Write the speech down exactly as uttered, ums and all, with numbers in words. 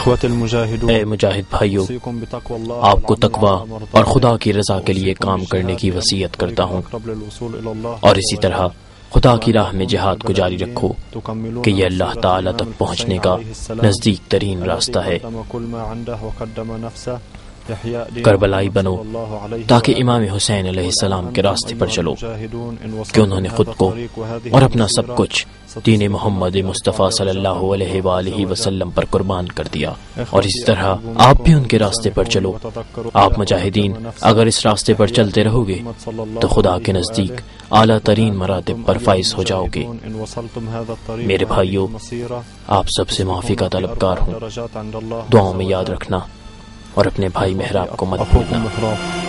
اے مجاہد بھائیو، آپ کو تقوی اور خدا کی رضا کے لیے کام کرنے کی وصیت کرتا ہوں، اور اسی طرح خدا کی راہ میں جہاد کو جاری رکھو کہ یہ اللہ تعالی تک پہنچنے کا نزدیک ترین راستہ ہے۔ کربلائی بنو تاکہ امام حسین علیہ السلام کے راستے پر چلو کہ انہوں نے خود کو اور اپنا سب کچھ دین محمد مصطفیٰ صلی اللہ علیہ وآلہ وسلم پر قربان کر دیا، اور اسی طرح آپ بھی ان کے راستے پر چلو۔ آپ مجاہدین اگر اس راستے پر چلتے رہو گے تو خدا کے نزدیک اعلیٰ ترین مراتب پر فائز ہو جاؤ گے۔ میرے بھائیو، آپ سب سے معافی کا طلبگار ہوں، دعاؤں میں یاد رکھنا اور اپنے بھائی محراب کو مت بھولنا۔